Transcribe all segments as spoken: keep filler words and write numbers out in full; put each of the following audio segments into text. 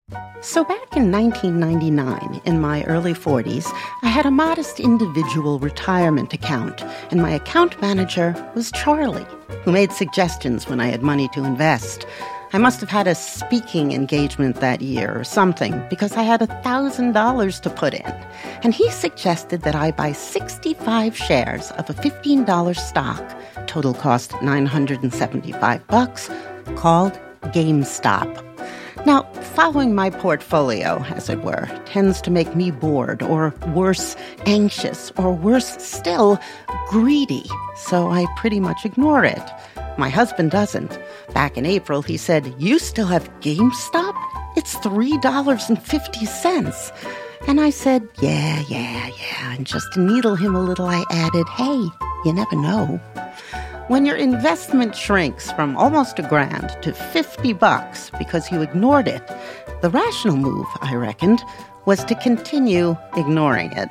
So back in nineteen ninety-nine, in my early forties, I had a modest individual retirement account, and my account manager was Charlie, who made suggestions when I had money to invest. I must have had a speaking engagement that year or something, because I had one thousand dollars to put in. And he suggested that I buy sixty-five shares of a fifteen dollars stock, total cost nine hundred seventy-five bucks, called GameStop. Now, following my portfolio, as it were, tends to make me bored, or worse, anxious, or worse still, greedy, so I pretty much ignore it. My husband doesn't. Back in April, he said, "You still have GameStop? It's three dollars and fifty cents. And I said, yeah, yeah, yeah, and just to needle him a little, I added, hey, you never know. When your investment shrinks from almost a grand to fifty bucks because you ignored it, the rational move, I reckoned, was to continue ignoring it.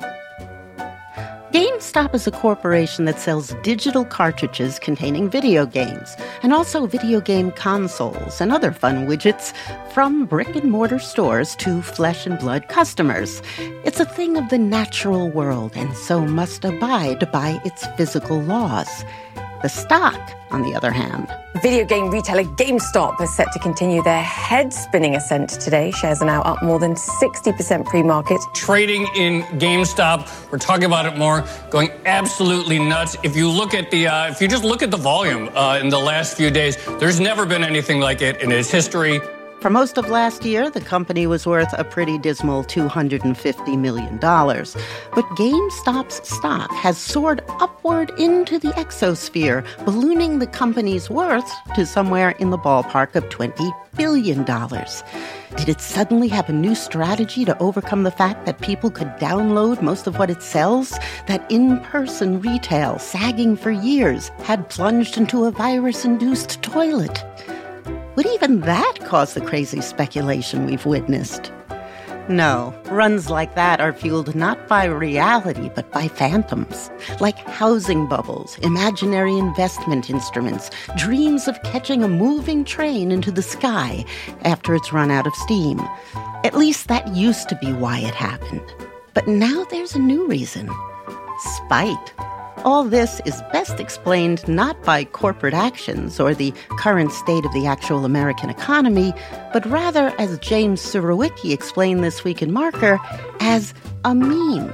GameStop is a corporation that sells digital cartridges containing video games, and also video game consoles and other fun widgets from brick-and-mortar stores to flesh-and-blood customers. It's a thing of the natural world, and so must abide by its physical laws. The stock, on the other hand. Video game retailer GameStop is set to continue their head-spinning ascent today. Shares are now up more than sixty percent pre-market. Trading in GameStop, we're talking about it more, going absolutely nuts. If you look at the, uh, if you just look at the volume uh, in the last few days, there's never been anything like it in its history. For most of last year, the company was worth a pretty dismal two hundred fifty million dollars. But GameStop's stock has soared upward into the exosphere, ballooning the company's worth to somewhere in the ballpark of twenty billion dollars. Did it suddenly have a new strategy to overcome the fact that people could download most of what it sells? That in-person retail, sagging for years, had plunged into a virus-induced toilet? Would even that cause the crazy speculation we've witnessed? No, runs like that are fueled not by reality, but by phantoms, like housing bubbles, imaginary investment instruments, dreams of catching a moving train into the sky after it's run out of steam. At least that used to be why it happened. But now there's a new reason. Spite. All this is best explained not by corporate actions or the current state of the actual American economy, but rather, as James Surowiecki explained this week in Marker, as a meme.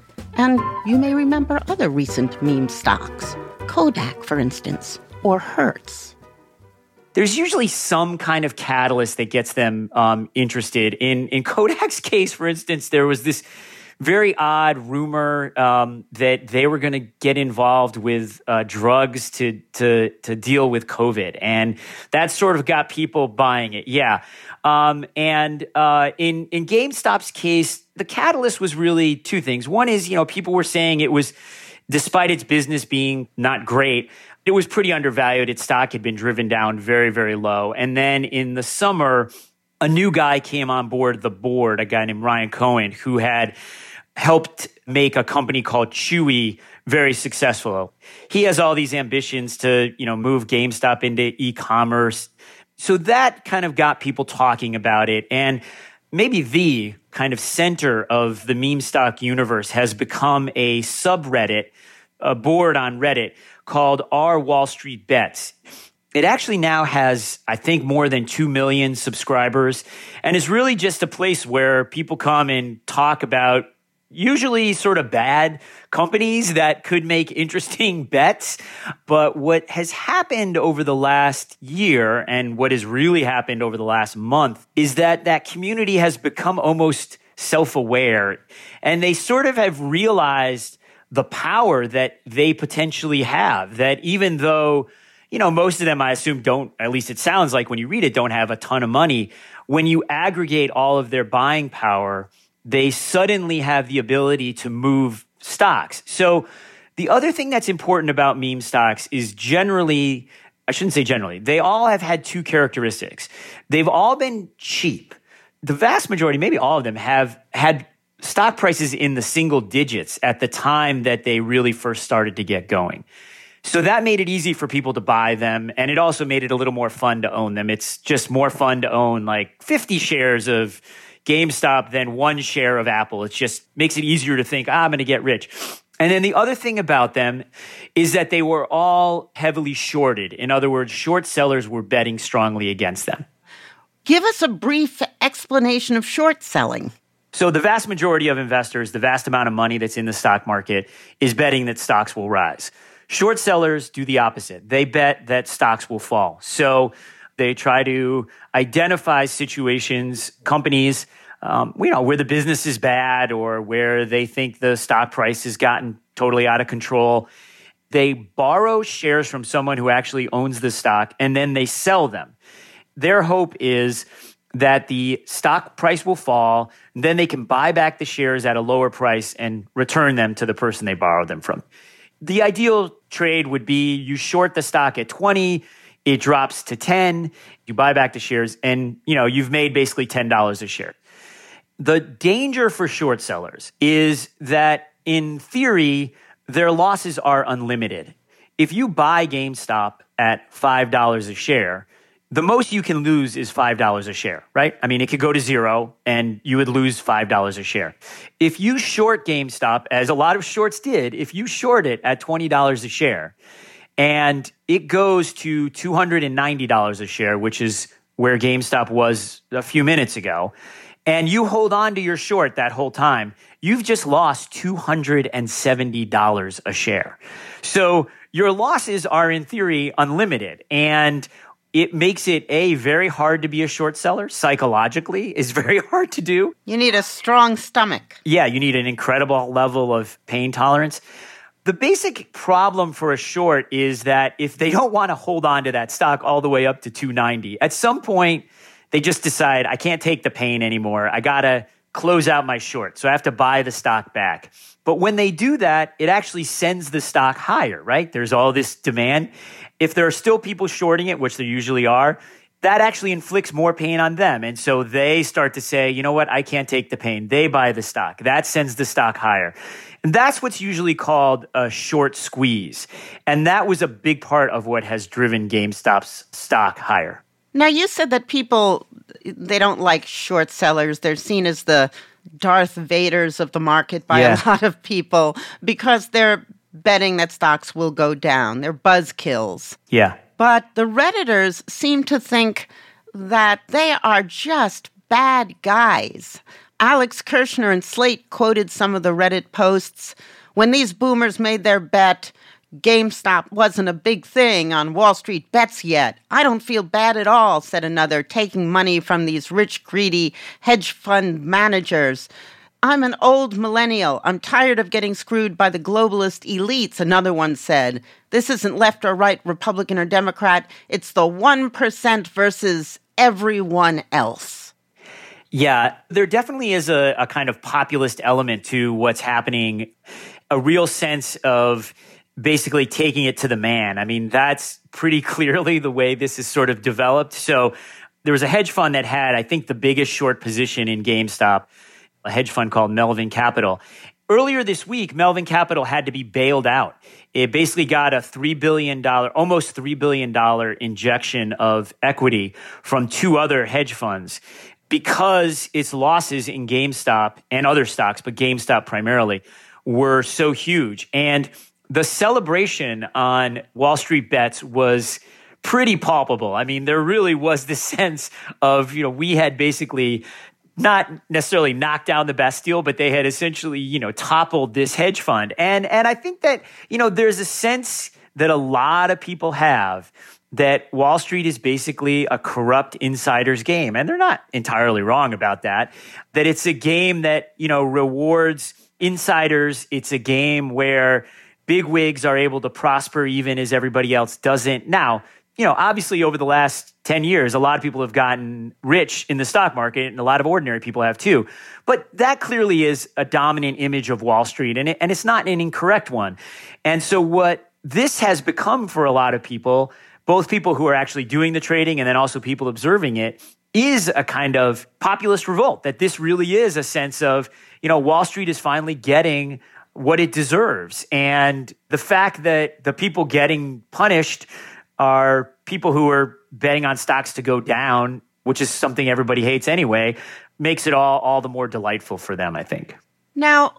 And you may remember other recent meme stocks. Kodak, for instance, or Hertz. There's usually some kind of catalyst that gets them um, interested. In, in Kodak's case, for instance, there was this very odd rumor um, that they were going to get involved with uh, drugs to to to deal with COVID, and that sort of got people buying it. Yeah, um, and uh, in in GameStop's case, the catalyst was really two things. One is, you know, people were saying it was, despite its business being not great, it was pretty undervalued. Its stock had been driven down very, very low, and then in the summer, a new guy came on board the board, a guy named Ryan Cohen, who had helped make a company called Chewy very successful. He has all these ambitions to, you know, move GameStop into e-commerce. So that kind of got people talking about it. And maybe the kind of center of the meme stock universe has become a subreddit, a board on Reddit called R Wall Street Bets. It actually now has, I think, more than two million subscribers, and is really just a place where people come and talk about usually sort of bad companies that could make interesting bets. But what has happened over the last year, and what has really happened over the last month, is that that community has become almost self-aware. And they sort of have realized the power that they potentially have, that even though, you know, most of them, I assume, don't, at least it sounds like when you read it, don't have a ton of money, when you aggregate all of their buying power, they suddenly have the ability to move stocks. So the other thing that's important about meme stocks is generally, I shouldn't say generally, they all have had two characteristics. They've all been cheap. The vast majority, maybe all of them, have had stock prices in the single digits at the time that they really first started to get going. So that made it easy for people to buy them. And it also made it a little more fun to own them. It's just more fun to own like fifty shares of GameStop than one share of Apple. It just makes it easier to think, ah, I'm going to get rich. And then the other thing about them is that they were all heavily shorted. In other words, short sellers were betting strongly against them. Give us a brief explanation of short selling. So the vast majority of investors, the vast amount of money that's in the stock market is betting that stocks will rise. Short sellers do the opposite. They bet that stocks will fall. So they try to identify situations, companies, um, you know, where the business is bad or where they think the stock price has gotten totally out of control. They borrow shares from someone who actually owns the stock, and then they sell them. Their hope is that the stock price will fall, then they can buy back the shares at a lower price and return them to the person they borrowed them from. The ideal trade would be you short the stock at twenty, it drops to ten, you buy back the shares, and you know, you've made basically ten dollars a share. The danger for short sellers is that in theory, their losses are unlimited. If you buy GameStop at five dollars a share, the most you can lose is five dollars a share, right? I mean, it could go to zero and you would lose five dollars a share. If you short GameStop, as a lot of shorts did, if you short it at twenty dollars a share and it goes to two hundred ninety dollars a share, which is where GameStop was a few minutes ago, and you hold on to your short that whole time, you've just lost two hundred seventy dollars a share. So your losses are in theory unlimited, and it makes it, A, very hard to be a short seller. Psychologically, is very hard to do. You need a strong stomach. Yeah, you need an incredible level of pain tolerance. The basic problem for a short is that if they don't want to hold on to that stock all the way up to two ninety, at some point, they just decide, I can't take the pain anymore. I got to close out my short, so I have to buy the stock back. But when they do that, it actually sends the stock higher, right? There's all this demand. If there are still people shorting it, which there usually are, that actually inflicts more pain on them. And so they start to say, you know what, I can't take the pain. They buy the stock. That sends the stock higher. And that's what's usually called a short squeeze. And that was a big part of what has driven GameStop's stock higher. Now, you said that people, they don't like short sellers. They're seen as the Darth Vaders of the market by yeah. a lot of people because they're betting that stocks will go down. They're buzzkills. Yeah. But the Redditors seem to think that they are just bad guys. Alex Kirshner in Slate quoted some of the Reddit posts. When these boomers made their bet, GameStop wasn't a big thing on Wall Street bets yet. I don't feel bad at all, said another, taking money from these rich, greedy hedge fund managers. I'm an old millennial. I'm tired of getting screwed by the globalist elites, another one said. This isn't left or right, Republican or Democrat. It's the one percent versus everyone else. Yeah, there definitely is a, a kind of populist element to what's happening, a real sense of basically taking it to the man. I mean, that's pretty clearly the way this is sort of developed. So there was a hedge fund that had, I think, the biggest short position in GameStop, a hedge fund called Melvin Capital. Earlier this week, Melvin Capital had to be bailed out. It basically got a three billion dollars, almost three billion dollars injection of equity from two other hedge funds because its losses in GameStop and other stocks, but GameStop primarily, were so huge. And the celebration on Wall Street Bets was pretty palpable. I mean, there really was this sense of, you know, we had basically not necessarily knocked down the Bastille, but they had essentially, you know, toppled this hedge fund. And and I think that, you know, there's a sense that a lot of people have that Wall Street is basically a corrupt insider's game. And they're not entirely wrong about that, that it's a game that, you know, rewards insiders. It's a game where bigwigs are able to prosper even as everybody else doesn't. Now, you know, obviously over the last ten years, a lot of people have gotten rich in the stock market and a lot of ordinary people have too. But that clearly is a dominant image of Wall Street, and, it, and it's not an incorrect one. And so what this has become for a lot of people, both people who are actually doing the trading and then also people observing it, is a kind of populist revolt, that this really is a sense of, you know, Wall Street is finally getting what it deserves. And the fact that the people getting punished are people who are betting on stocks to go down, which is something everybody hates anyway, makes it all, all the more delightful for them, I think. Now,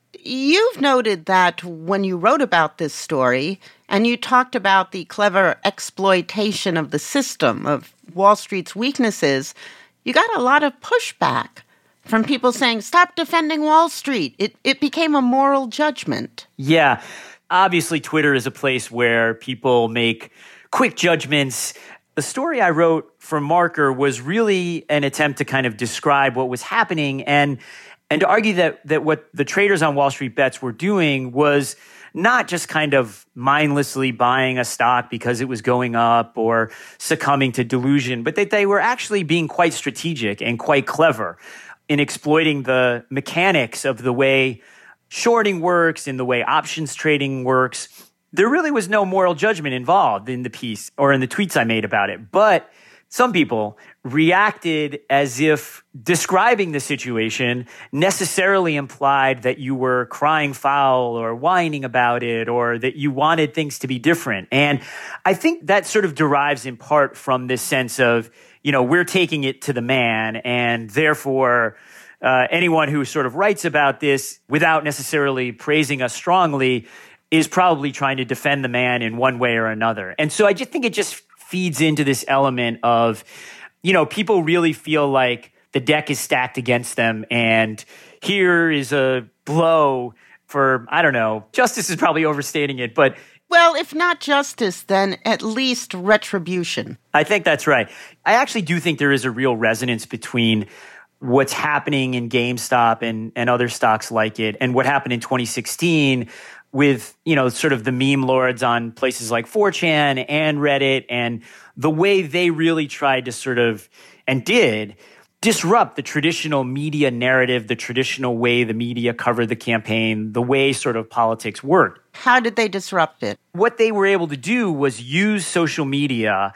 you've noted that when you wrote about this story, and you talked about the clever exploitation of the system, of Wall Street's weaknesses, you got a lot of pushback from people saying, stop defending Wall Street. It it became a moral judgment. Yeah. Obviously, Twitter is a place where people make quick judgments. The story I wrote for Marker was really an attempt to kind of describe what was happening and and to argue that that what the traders on Wall Street Bets were doing was not just kind of mindlessly buying a stock because it was going up or succumbing to delusion, but that they were actually being quite strategic and quite clever in exploiting the mechanics of the way shorting works, in the way options trading works. There really was no moral judgment involved in the piece or in the tweets I made about it. But some people reacted as if describing the situation necessarily implied that you were crying foul or whining about it or that you wanted things to be different. And I think that sort of derives in part from this sense of, you know, we're taking it to the man, and therefore uh, anyone who sort of writes about this without necessarily praising us strongly is probably trying to defend the man in one way or another. And so I just think it just feeds into this element of, you know, people really feel like the deck is stacked against them, and here is a blow for, I don't know, justice is probably overstating it, but well, if not justice, then at least retribution. I think that's right. I actually do think there is a real resonance between what's happening in GameStop and, and other stocks like it and what happened in twenty sixteen with, you know, sort of the meme lords on places like four chan and Reddit and the way they really tried to sort of, and did, disrupt the traditional media narrative, the traditional way the media covered the campaign, the way sort of politics worked. How did they disrupt it? What they were able to do was use social media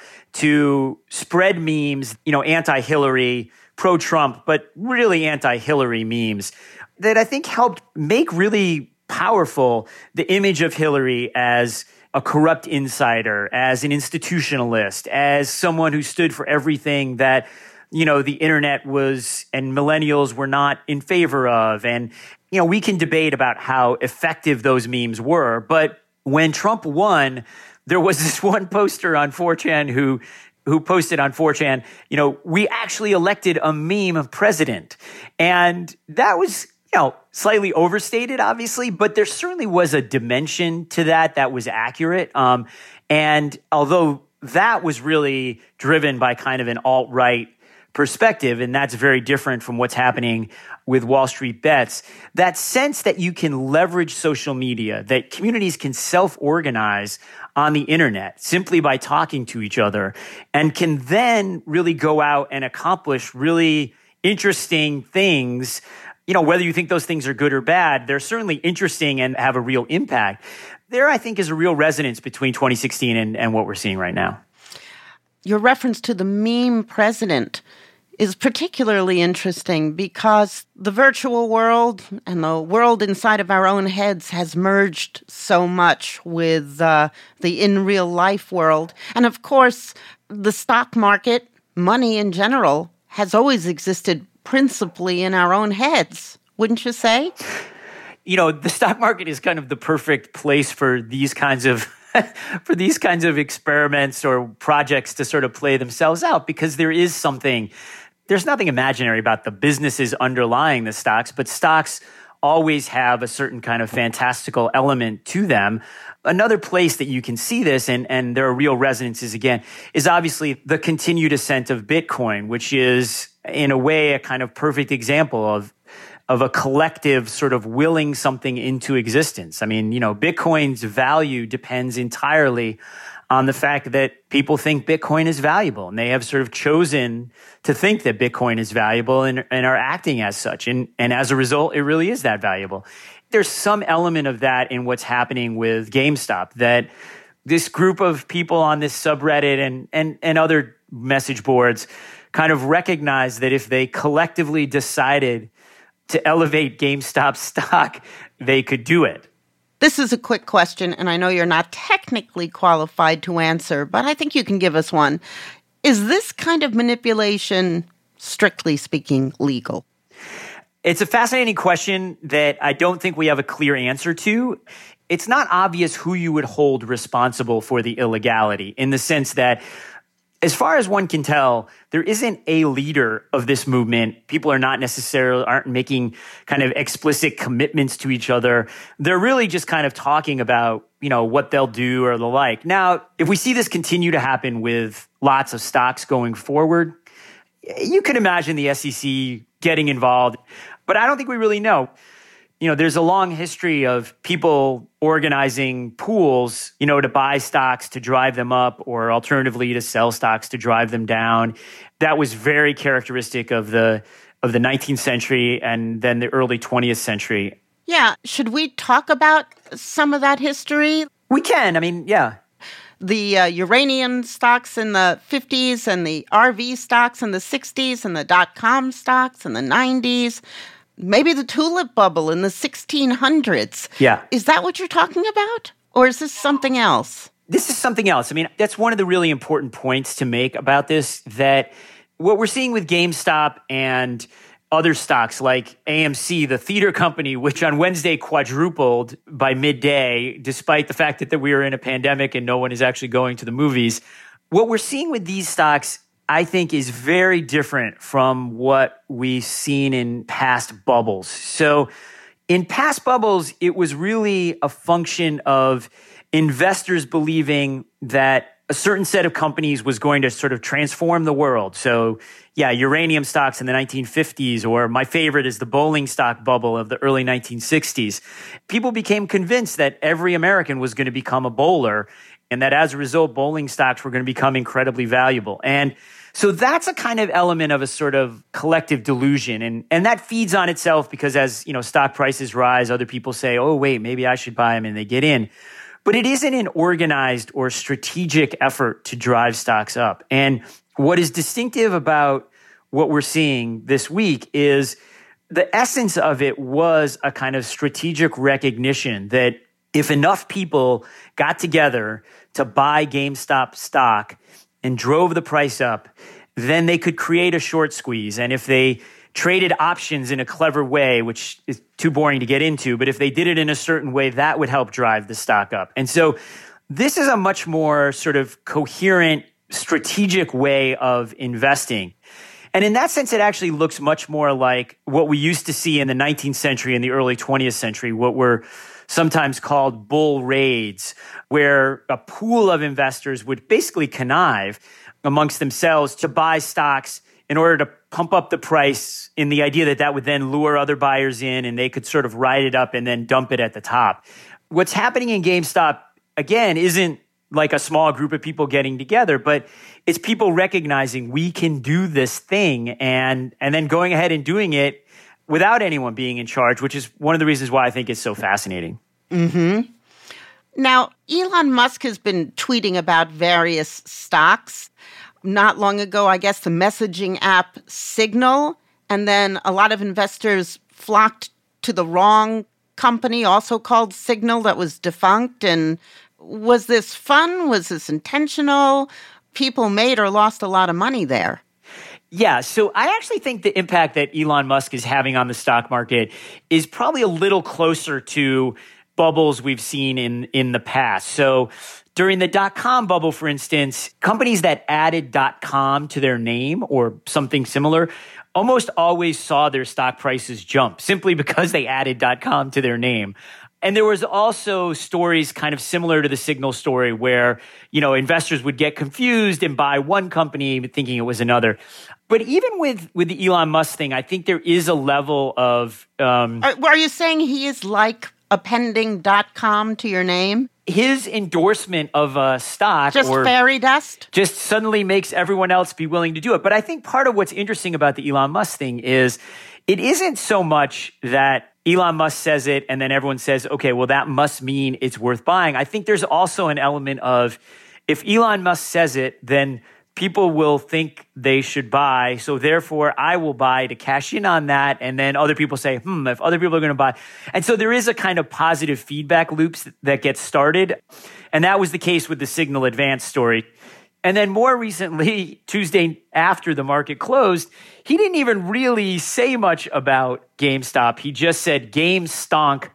to spread memes, you know, anti-Hillary, pro-Trump, but really anti-Hillary memes that I think helped make really powerful the image of Hillary as a corrupt insider, as an institutionalist, as someone who stood for everything that, you know, the internet was and millennials were not in favor of. And, you know, we can debate about how effective those memes were. But when Trump won, there was this one poster on four chan who who posted on four chan, you know, we actually elected a meme president. And that was, you know, slightly overstated, obviously, but there certainly was a dimension to that that was accurate. Um, and although that was really driven by kind of an alt-right perspective, and that's very different from what's happening with Wall Street Bets, that sense that you can leverage social media, that communities can self-organize on the internet simply by talking to each other, and can then really go out and accomplish really interesting things. You know, whether you think those things are good or bad, they're certainly interesting and have a real impact. There, I think, is a real resonance between twenty sixteen and, and what we're seeing right now. Your reference to the meme president is particularly interesting because the virtual world and the world inside of our own heads has merged so much with uh, the in real life world. And of course, the stock market, money in general, has always existed principally in our own heads, wouldn't you say? You know, the stock market is kind of the perfect place for these kinds of for these kinds of experiments or projects to sort of play themselves out, because there is something, there's nothing imaginary about the businesses underlying the stocks, but stocks always have a certain kind of fantastical element to them. Another place that you can see this, and, and there are real resonances again, is obviously the continued ascent of Bitcoin, which is in a way a kind of perfect example of of a collective sort of willing something into existence. I mean, you know, Bitcoin's value depends entirely on the fact that people think Bitcoin is valuable, and they have sort of chosen to think that Bitcoin is valuable and, and are acting as such. And, and as a result, it really is that valuable. There's some element of that in what's happening with GameStop, that this group of people on this subreddit and, and, and other message boards kind of recognize that if they collectively decided to elevate GameStop stock, they could do it. This is a quick question, and I know you're not technically qualified to answer, but I think you can give us one. Is this kind of manipulation, strictly speaking, legal? It's a fascinating question that I don't think we have a clear answer to. It's not obvious who you would hold responsible for the illegality, in the sense that, as far as one can tell, there isn't a leader of this movement. People are not necessarily, aren't making kind of explicit commitments to each other. They're really just kind of talking about, you know, what they'll do or the like. Now, if we see this continue to happen with lots of stocks going forward, you could imagine the S E C getting involved, but I don't think we really know. You know, there's a long history of people organizing pools, you know, to buy stocks to drive them up, or alternatively to sell stocks to drive them down. That was very characteristic of the of the nineteenth century and then the early twentieth century. Yeah. Should we talk about some of that history? We can. I mean, yeah. The uh, uranium stocks in the fifties and the R V stocks in the sixties and the dot-com stocks in the nineties. Maybe the tulip bubble in the sixteen hundreds. Yeah. Is that what you're talking about? Or is this something else? This is something else. I mean, that's one of the really important points to make about this, that what we're seeing with GameStop and other stocks like A M C, the theater company, which on Wednesday quadrupled by midday, despite the fact that, that we are in a pandemic and no one is actually going to the movies. What we're seeing with these stocks, I think, is very different from what we've seen in past bubbles. So in past bubbles, it was really a function of investors believing that a certain set of companies was going to sort of transform the world. So yeah, uranium stocks in the nineteen fifties, or my favorite is the bowling stock bubble of the early nineteen sixties. People became convinced that every American was going to become a bowler, and that as a result, bowling stocks were going to become incredibly valuable. And so that's a kind of element of a sort of collective delusion. And, and that feeds on itself because as, you know, stock prices rise, other people say, oh, wait, maybe I should buy them, and they get in. But it isn't an organized or strategic effort to drive stocks up. And what is distinctive about what we're seeing this week is the essence of it was a kind of strategic recognition that if enough people got together to buy GameStop stock and drove the price up, then they could create a short squeeze. And if they traded options in a clever way, which is too boring to get into, but if they did it in a certain way, that would help drive the stock up. And so this is a much more sort of coherent, strategic way of investing. And in that sense, it actually looks much more like what we used to see in the nineteenth century and the early twentieth century, what were sometimes called bull raids, where a pool of investors would basically connive amongst themselves to buy stocks in order to pump up the price in the idea that that would then lure other buyers in and they could sort of ride it up and then dump it at the top. What's happening in GameStop, again, isn't like a small group of people getting together, but it's people recognizing we can do this thing and, and then going ahead and doing it without anyone being in charge, which is one of the reasons why I think it's so fascinating. Mm-hmm. Now, Elon Musk has been tweeting about various stocks. Not long ago, I guess, the messaging app Signal, and then a lot of investors flocked to the wrong company, also called Signal, that was defunct. And was this fun? Was this intentional? People made or lost a lot of money there. Yeah, so I actually think the impact that Elon Musk is having on the stock market is probably a little closer to bubbles we've seen in, in the past. So during the dot-com bubble, for instance, companies that added .com to their name or something similar almost always saw their stock prices jump simply because they added .com to their name. And there was also stories kind of similar to the Signal story where, you know, investors would get confused and buy one company thinking it was another. But even with, with the Elon Musk thing, I think there is a level of... Um, are, are you saying he is like appending .com to your name? His endorsement of a stock... Just or fairy dust? Just suddenly makes everyone else be willing to do it. But I think part of what's interesting about the Elon Musk thing is it isn't so much that Elon Musk says it and then everyone says, okay, well, that must mean it's worth buying. I think there's also an element of if Elon Musk says it, then people will think they should buy. So therefore, I will buy to cash in on that. And then other people say, hmm, if other people are going to buy. And so there is a kind of positive feedback loops that gets started. And that was the case with the Signal Advance story. And then more recently, Tuesday after the market closed, he didn't even really say much about GameStop. He just said game stonk.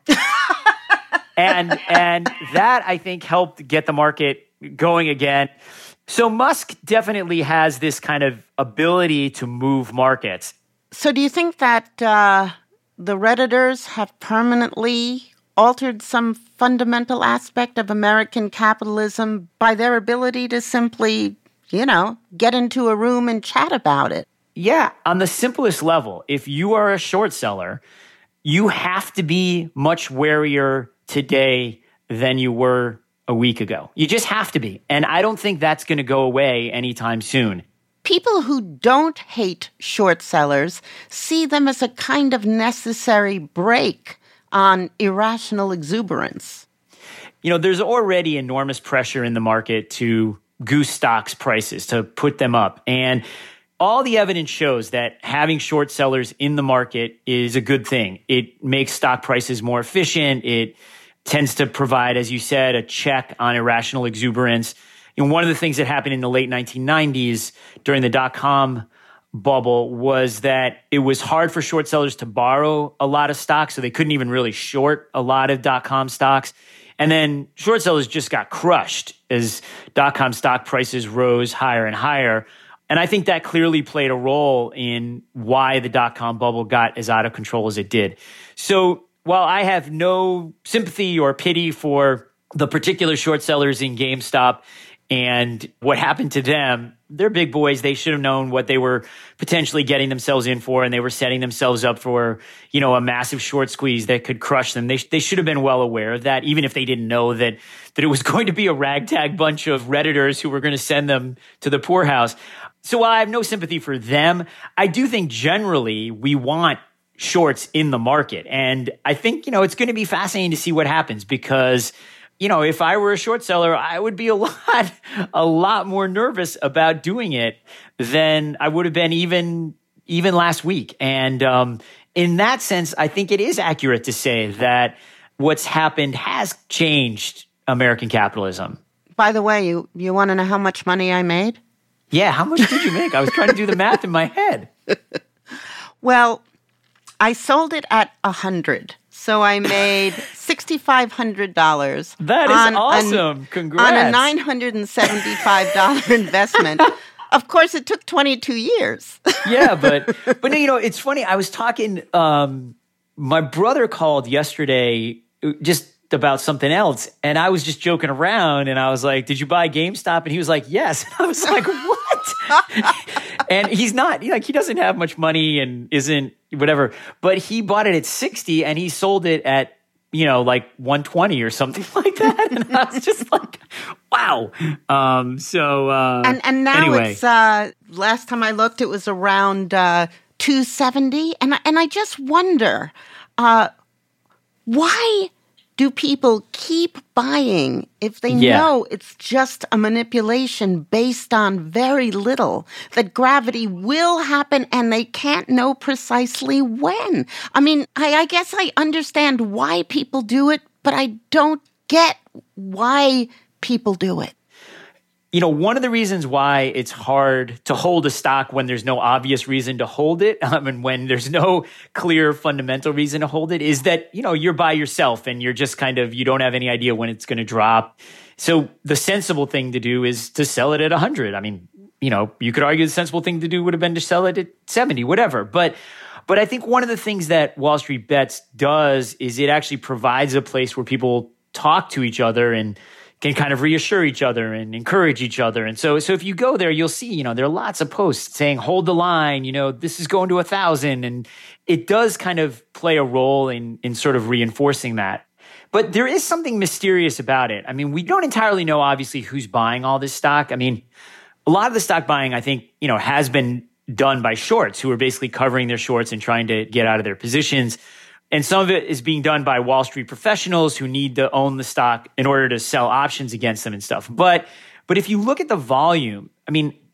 and and that, I think, helped get the market going again. So Musk definitely has this kind of ability to move markets. So do you think that uh, the Redditors have permanently altered some fundamental aspect of American capitalism by their ability to simply, you know, get into a room and chat about it? Yeah, on the simplest level, if you are a short seller, you have to be much warier today than you were a week ago. You just have to be. And I don't think that's going to go away anytime soon. People who don't hate short sellers see them as a kind of necessary brake on irrational exuberance. You know, there's already enormous pressure in the market to goose stocks prices, to put them up. And all the evidence shows that having short sellers in the market is a good thing. It makes stock prices more efficient. It tends to provide, as you said, a check on irrational exuberance. And one of the things that happened in the late nineteen nineties during the dot-com bubble was that it was hard for short sellers to borrow a lot of stocks, so they couldn't even really short a lot of dot-com stocks. And then short sellers just got crushed as dot-com stock prices rose higher and higher. And I think that clearly played a role in why the dot-com bubble got as out of control as it did. So while I have no sympathy or pity for the particular short sellers in GameStop and what happened to them, they're big boys. They should have known what they were potentially getting themselves in for, and they were setting themselves up for, you know, a massive short squeeze that could crush them. They they should have been well aware of that, even if they didn't know that that it was going to be a ragtag bunch of Redditors who were going to send them to the poorhouse. So while I have no sympathy for them, I do think generally we want shorts in the market. And I think, you know, it's going to be fascinating to see what happens because, you know, if I were a short seller, I would be a lot, a lot more nervous about doing it than I would have been even, even last week. And um, in that sense, I think it is accurate to say that what's happened has changed American capitalism. By the way, you, you want to know how much money I made? Yeah, how much did you make? I was trying to do the math in my head. Well, I sold it at a hundred. So I made six thousand five hundred dollars. That is on awesome. An, Congrats. On a nine hundred seventy-five dollars investment. Of course, it took twenty-two years. Yeah, but, but you know, it's funny. I was talking, um, my brother called yesterday just about something else. And I was just joking around and I was like, did you buy GameStop? And he was like, yes. And I was like, what? And he's not, like, he doesn't have much money and isn't whatever, but he bought it at sixty and he sold it at, you know, like one twenty or something like that. And I was just like, wow. Um, so, uh, and, and now anyway. it's, uh, last time I looked, it was around, uh, two seventy. And, and I just wonder, uh, why do people keep buying if they yeah. know it's just a manipulation based on very little, that gravity will happen and they can't know precisely when? I mean, I, I guess I understand why people do it, but I don't get why people do it. You know, one of the reasons why it's hard to hold a stock when there's no obvious reason to hold it, um, and when there's no clear fundamental reason to hold it, is that, you know, you're by yourself and you're just kind of, you don't have any idea when it's going to drop. So the sensible thing to do is to sell it at one hundred. I mean, you know, you could argue the sensible thing to do would have been to sell it at seventy, whatever. But but I think one of the things that Wall Street Bets does is it actually provides a place where people talk to each other and can kind of reassure each other and encourage each other. And so, so if you go there, you'll see, you know, there are lots of posts saying, hold the line, you know, this is going to a thousand. And it does kind of play a role in, in sort of reinforcing that. But there is something mysterious about it. I mean, we don't entirely know, obviously, who's buying all this stock. I mean, a lot of the stock buying, I think, you know, has been done by shorts who are basically covering their shorts and trying to get out of their positions. And some of it is being done by Wall Street professionals who need to own the stock in order to sell options against them and stuff. But but if you look at the volume, I mean,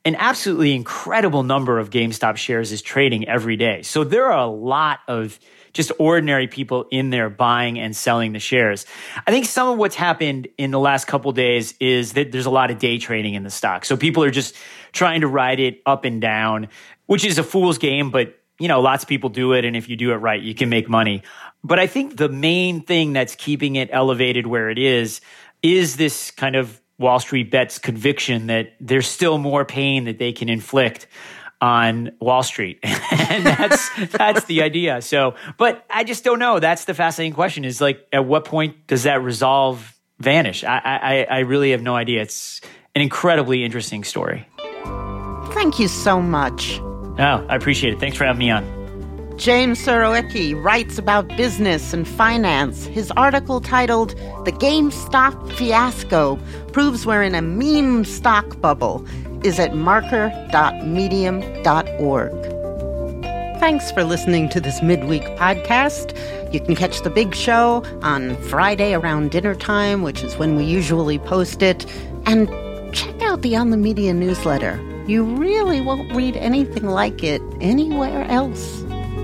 an absolutely incredible number of GameStop shares is trading every day. So there are a lot of just ordinary people in there buying and selling the shares. I think some of what's happened in the last couple of days is that there's a lot of day trading in the stock. So people are just trying to ride it up and down, which is a fool's game, but you know, lots of people do it. And if you do it right, you can make money. But I think the main thing that's keeping it elevated where it is, is this kind of Wall Street Bets conviction that there's still more pain that they can inflict on Wall Street. And that's that's the idea. So, but I just don't know. That's the fascinating question is like, at what point does that resolve vanish? I, I, I really have no idea. It's an incredibly interesting story. Thank you so much. Oh, I appreciate it. Thanks for having me on. James Surowiecki writes about business and finance. His article titled The GameStop Fiasco Proves We're in a Meme Stock Bubble is at marker dot medium dot org. Thanks for listening to this midweek podcast. You can catch the big show on Friday around dinner time, which is when we usually post it. And check out the On the Media newsletter. You really won't read anything like it anywhere else.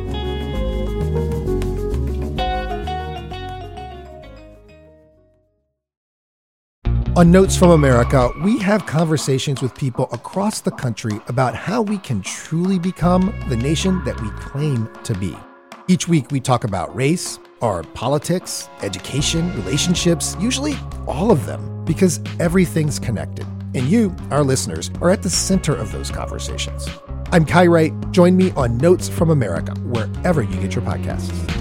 On Notes from America, we have conversations with people across the country about how we can truly become the nation that we claim to be. Each week we talk about race, our politics, education, relationships, usually all of them, because everything's connected. And you, our listeners, are at the center of those conversations. I'm Kai Wright. Join me on Notes from America, wherever you get your podcasts.